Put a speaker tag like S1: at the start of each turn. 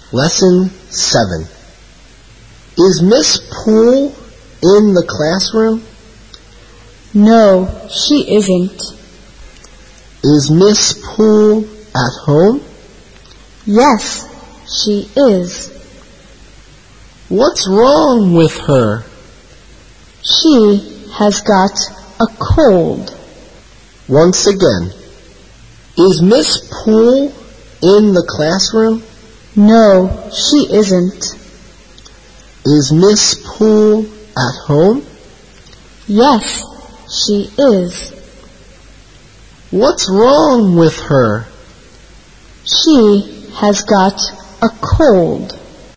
S1: Lesson 7. Is Miss Poole in the classroom?
S2: No, she isn't.
S1: Is Miss Poole at home?
S2: Yes, she is.
S1: What's wrong with her?
S2: She has got a cold.
S1: Once again, is Miss Poole in the classroom?
S2: No, she isn't.
S1: Is Miss Poole at home?
S2: Yes, she is.
S1: What's wrong with her?
S2: She has got a cold.